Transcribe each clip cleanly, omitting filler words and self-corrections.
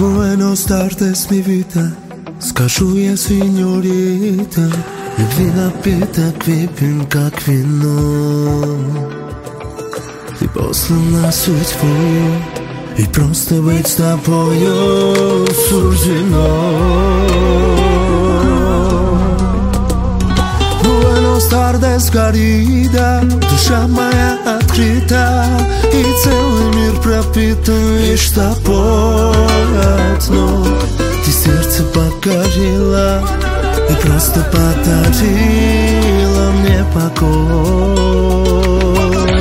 Buenos tardes, mi vida, скажу я, сеньорита. Любви напиток выпьем, как вино. Ты послана судьбою, и просто быть с тобою суждено. Buenos tardes, querida, душа моя открыта, и целый мир пропитан лишь тобой одно. Ты сердце покорила и просто подарила мне покой.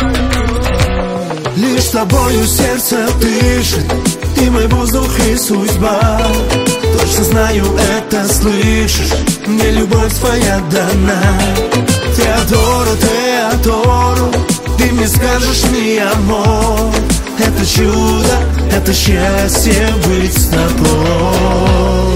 Лишь тобою сердце дышит, ты мой воздух и судьба. Точно знаю, это слышишь, мне любовь твоя дана. Теодора, Теодора, ты мне скажешь, ми амор. Это чудо, это счастье быть с тобой.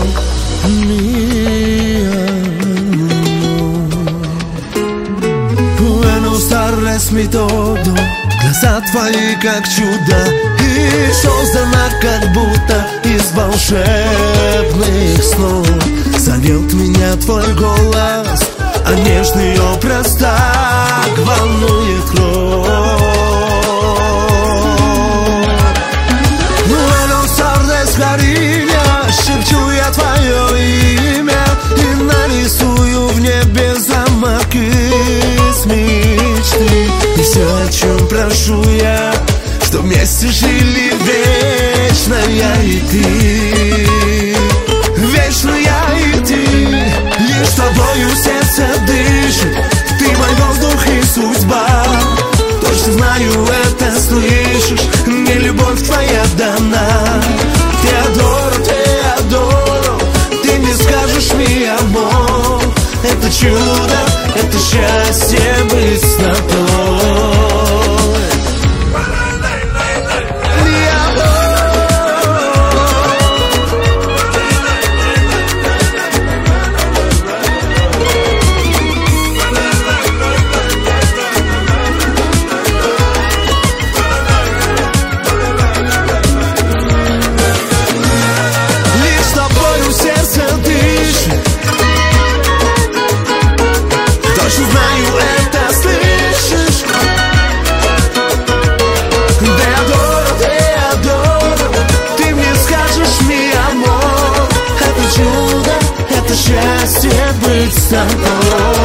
Buenos tardes, mi todo. Глаза твои как чудо, и создана как будто из волшебных снов. Зовет меня твой голос, а нежный образ так волнует кровь. Buenos tardes, Кариня, шепчу я твое имя и нарисую в небе замок из мечты. И все, о чем прошу я, что вместе жили вечно я и ты. Вечно я и ты. Лишь тобою сердце дышит, ты мой воздух и судьба. Точно знаю, это слышишь, мне любовь твоя дана. Теодора, Теодора, ты мне скажешь, ми амор. Это чудо, это счастье быть с тобой. Счастье быть с тобой.